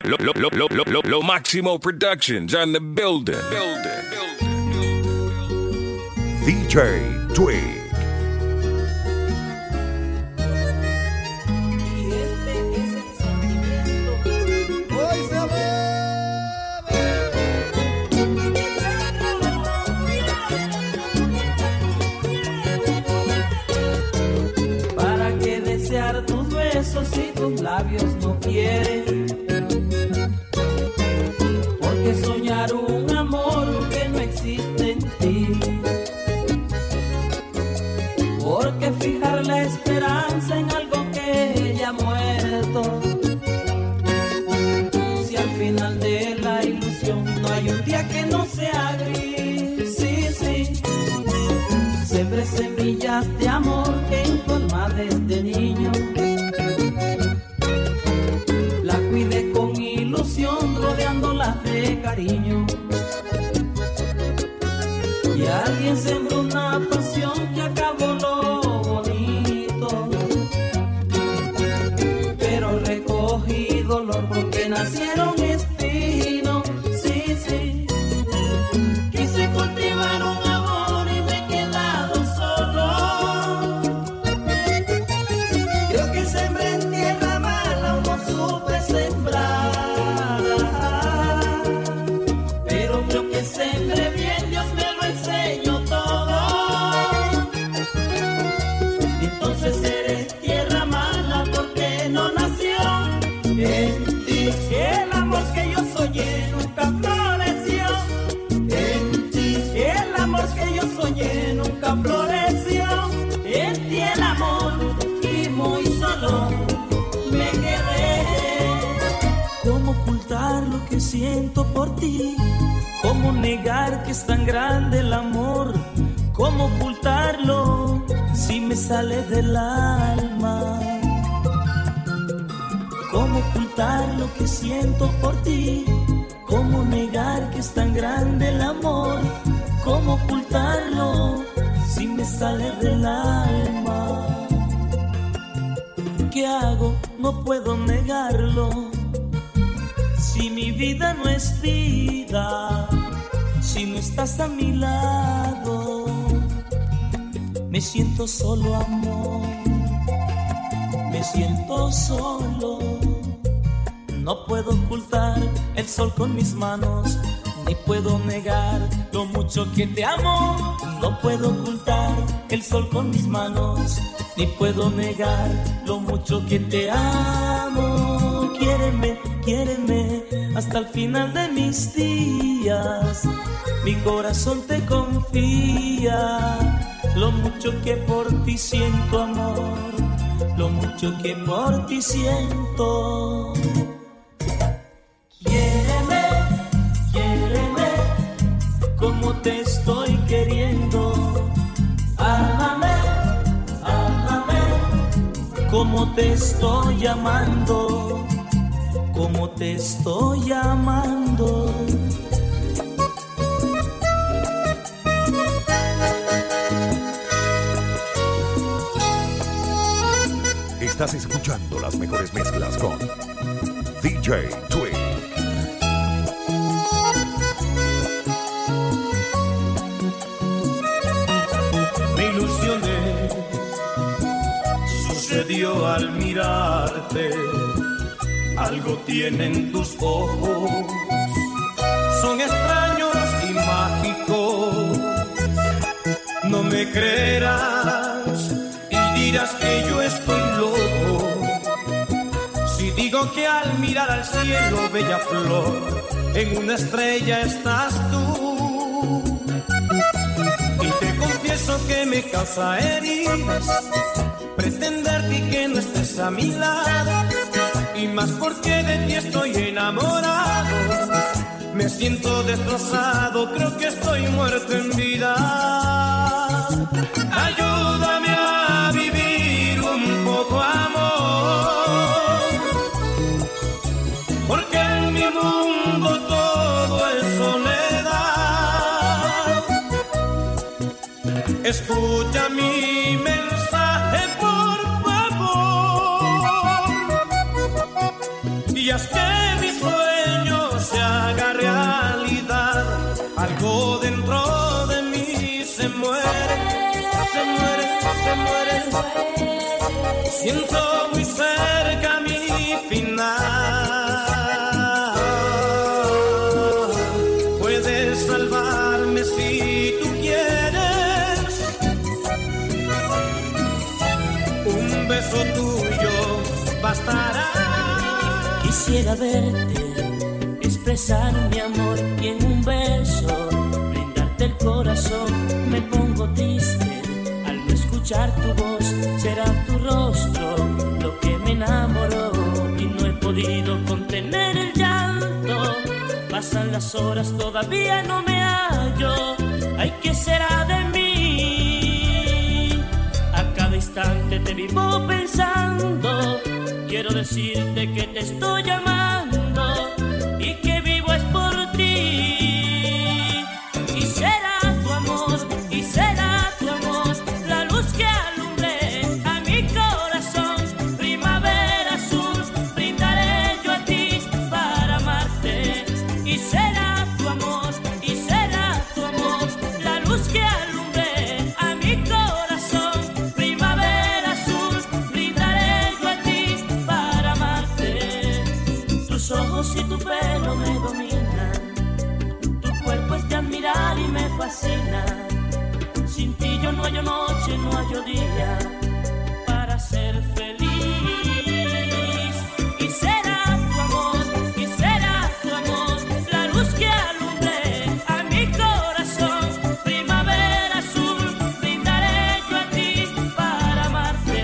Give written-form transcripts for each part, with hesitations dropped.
Lo Máximo Productions on the building. DJ Twig. Tus besos y tus labios no quieren, porque soñar un amor que no existe en ti, porque fijar la esperanza en algo que ya ha muerto, si al final de la ilusión no hay un día que no sea gris, sí, sembré semillas de amor en tu alma desde niño. La cuidé con ilusión, rodeándola de cariño. Y alguien sembró una pasión que acabó lo bonito. Pero recogí dolor porque nacieron espinos. Sí. Quise cultivar un amor y me he quedado solo. Creo que sembré en tierra mala o no supe sembrar, pero creo que sembré bien, Dios me lo enseñó todo. Entonces eres tierra mala porque no nació en ti. El amor que yo soñé nunca floreció en ti. El amor que yo soñé nunca floreció en ti. El amor y muy solo me quedé. ¿Cómo ocultar lo que siento por ti? ¿Cómo negar que es tan grande el amor? ¿Cómo ocultarlo si me sale del alma? ¿Cómo ocultar lo que siento por ti? ¿Cómo negar que es tan grande el amor? ¿Cómo ocultarlo si me sale del alma? ¿Qué hago? No puedo negarlo. Si mi vida no es vida, si no estás a mi lado, me siento solo, amor. Me siento solo. No puedo ocultar el sol con mis manos, ni puedo negar lo mucho que te amo. No puedo ocultar el sol con mis manos, ni puedo negar lo mucho que te amo. Quiéreme hasta el final de mis días. Mi corazón te confía lo mucho que por ti siento, amor, lo mucho que por ti siento. Quiéreme como te estoy queriendo. Ámame como te estoy amando, como te estoy amando. Estás escuchando las mejores mezclas con DJ Twig. Me ilusioné, sucedió al mirarte. Algo tienen tus ojos, son extraños y mágicos. No me creerás y dirás que yo estoy loco si digo que al mirar al cielo, bella flor, en una estrella estás tú. Y te confieso que me causa heridas pretenderte y que no estés a mi lado, y más porque de ti estoy enamorado. Me siento destrozado, creo que estoy muerto en vida. Ayúdame a vivir un poco, amor, porque en mi mundo todo es soledad. Escucha mi mensaje, por favor, y haz que mi sueño algo dentro de mí se muere, se muere, se muere. Siento muy cerca mi final. Puedes salvarme si tú quieres. Un beso tuyo bastará. Quisiera verte, expresar mi amor y en un beso brindarte el corazón. Me pongo triste al no escuchar tu voz. Será tu rostro lo que me enamoró y no he podido contener el llanto. Pasan las horas, todavía no me hallo. Ay, ¿qué será de mí? A cada instante te vivo pensando. Quiero decirte que te estoy amando y que vivo es por ti. Y será tu amor, y será tu amor, la luz que alumbre a mi corazón. Primavera azul, brindaré yo a ti para amarte. Y será tu amor, y será tu amor, la luz que alumbre a mi corazón. Primavera azul, brindaré yo a ti para amarte. Tus ojos y tu pelo me dominan, tu cuerpo es de admirar y me fascina. Sin ti yo no hallo noche, no hallo día para ser feliz. Y será tu amor, y será tu amor, la luz que alumbre a mi corazón. Primavera azul, brindaré yo a ti para amarte.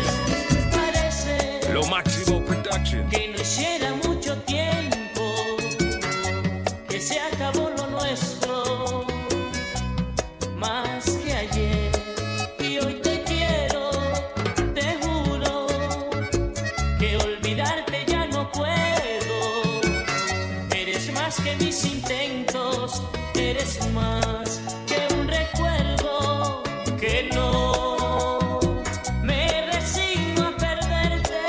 Parece Lo Máximo Production. que no hiciera mucho tiempo que se acabó lo nuestro, más que ayer. Y hoy te quiero, te juro que olvidarte ya no puedo. Eres más que mis intentos, eres más que un recuerdo que no me resigno a perderte.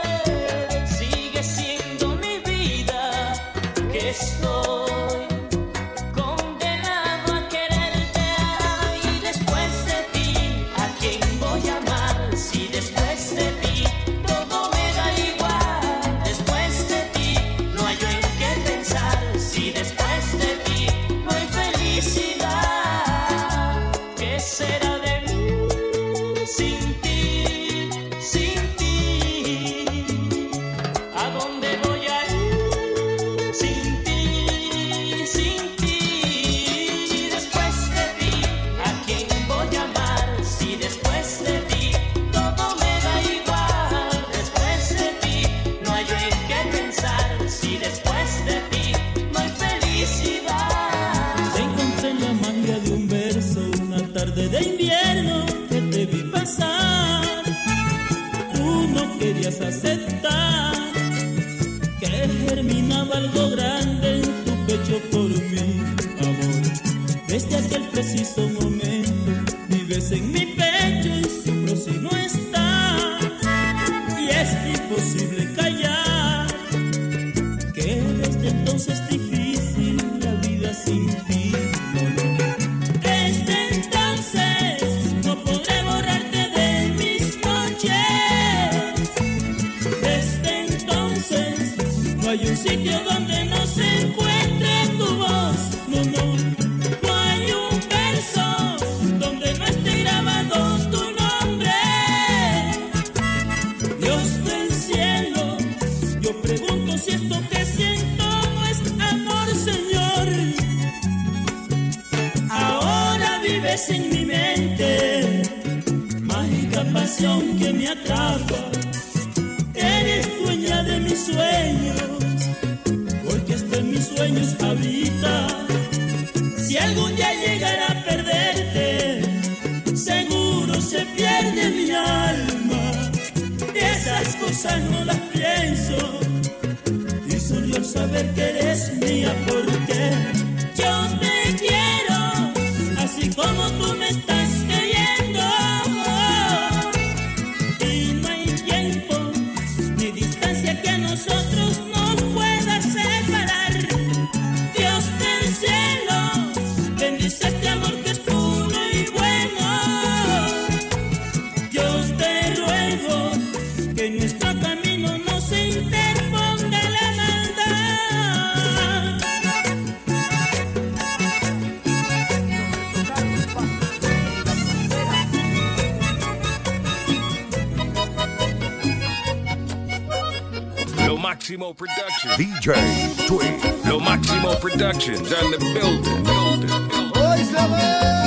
Sigue siendo mi vida, que estoy condenado a quererte. Y después de ti, ¿a quién voy a amar? Si después de ti todo me da igual. Después de ti no hay yo en qué pensar. Si después de ti no hay felicidad, ¿qué será de mí sin ti, sin ti? ¿A dónde voy a ir sin ti, sin ti? Si después de ti, ¿a quién voy a amar? Si después de ti todo me da igual. Después de ti no hay yo en qué pensar. Si después de ti no hay felicidad. Te encontré en la magia de un verso, una tarde de invierno que te vi pasar. Tú no querías aceptar que germinaba algo grande en tu pecho por mí, amor. Desde aquel preciso momento vives en mi pecho y sufro si no estás. Y es imposible callar que desde entonces es difícil la vida sin ti. No, no. Desde entonces no podré borrarte de mis noches. Desde entonces no hay un sitio donde no se encuentre tu voz. No, no. No hay un verso donde no esté grabado tu nombre. Dios del cielo, yo pregunto si esto que siento no es amor, Señor. Ahora vives en mi mente, mágica pasión que me atrapa. Eres dueña de mis sueños, porque hasta en mis sueños habita. Si algún día llegara a perderte, seguro se pierde mi alma. Esas cosas no las pienso, y solo al saber que eres mía, porque yo te quiero, así como tú me estás queriendo. Y no hay tiempo ni distancia que a nosotros nos pueda separar. Dios del cielo, Máximo Productions. DJ Twin. Lo Máximo Productions on the building. Hoy se ve.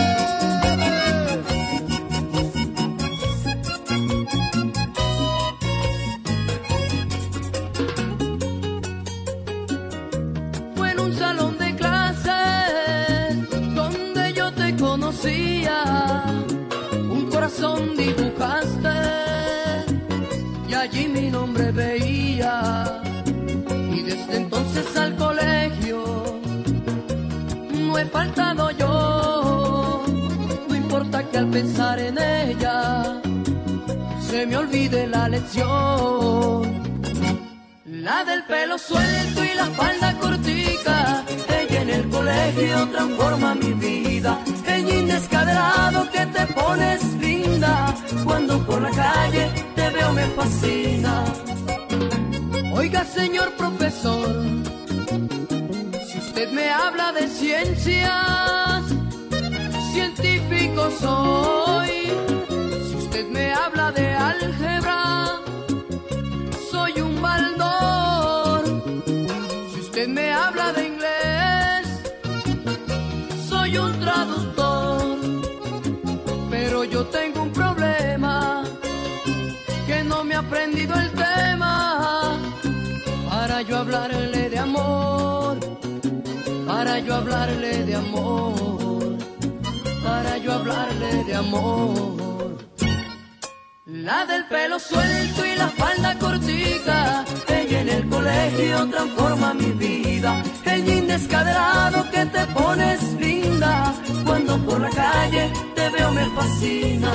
Fue en un salón de clases donde yo te conocía. Un corazón dibujaste y allí mi nombre veía. Y desde entonces al colegio no he faltado yo. No importa que al pensar en ella se me olvide la lección. La del pelo suelto y la falda cortica, ella en el colegio transforma mi vida. El jean descaderado que te pones linda, cuando por la calle te veo me fascina. Oiga señor profesor, si usted me habla de ciencias, científico soy. Si usted me habla de álgebra, soy un baldor. Si usted me habla de inglés, soy un traductor. Pero yo tengo un problema, que no me he aprendido el tema. Para yo hablarle de amor, para yo hablarle de amor, para yo hablarle de amor. La del pelo suelto y la falda cortica, ella en el colegio transforma mi vida. El jean descaderado que te pones linda, cuando por la calle te veo me fascina.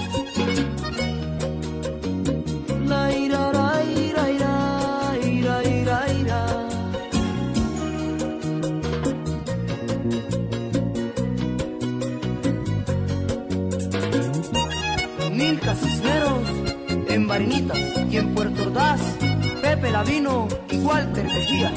La ira, la ira, ira, ira, ira, ira. Milka Cisneros en Barinitas y en Puerto Ordaz, Pepe Lavino y Walter Mejía.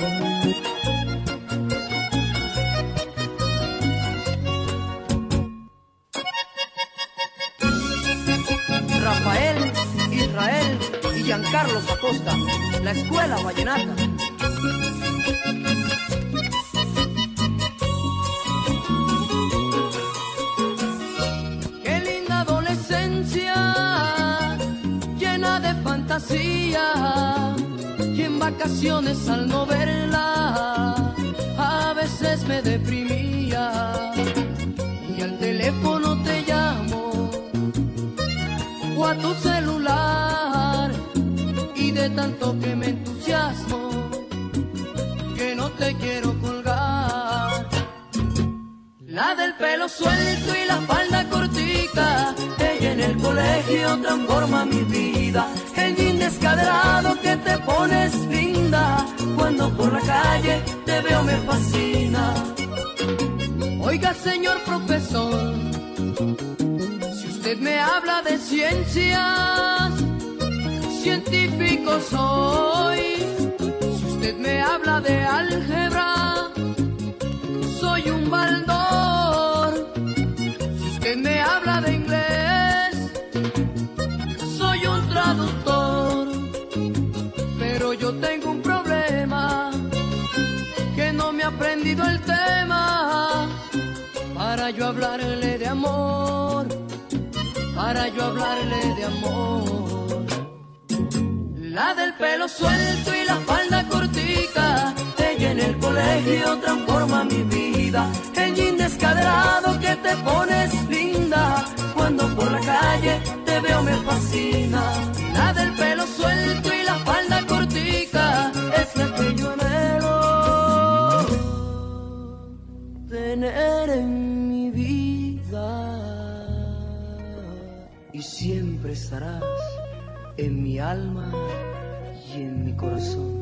Rafael, Israel y Giancarlo Acosta, la Escuela Vallenata. Qué linda adolescencia, llena de fantasía, y en vacaciones al no verla, a veces me deprimía. Y al teléfono te llamo, o a tu celular, y de tanto que me entusiasmo, que no te quiero colgar. La del pelo suelto y la falda cortica, ella en el colegio transforma mi vida. El jean descaderado que te pones linda, cuando por la calle te veo me fascina. Oiga señor profesor, si usted me habla de ciencias, científico soy. Si usted me habla de álgebra, soy un baldor. Si usted me habla de inglés, soy un traductor. Pero yo tengo un problema, que no me he aprendido el tema. Para yo hablarle de amor, para yo hablarle de amor. La del pelo suelto y la falda cortica, ella en el colegio transforma mi vida. El jean descaderado que te pones linda, cuando por la calle te veo me fascina. La del pelo suelto y la falda cortica, es la que yo anhelo tener en mi vida. Y siempre estarás en mi alma y en mi corazón.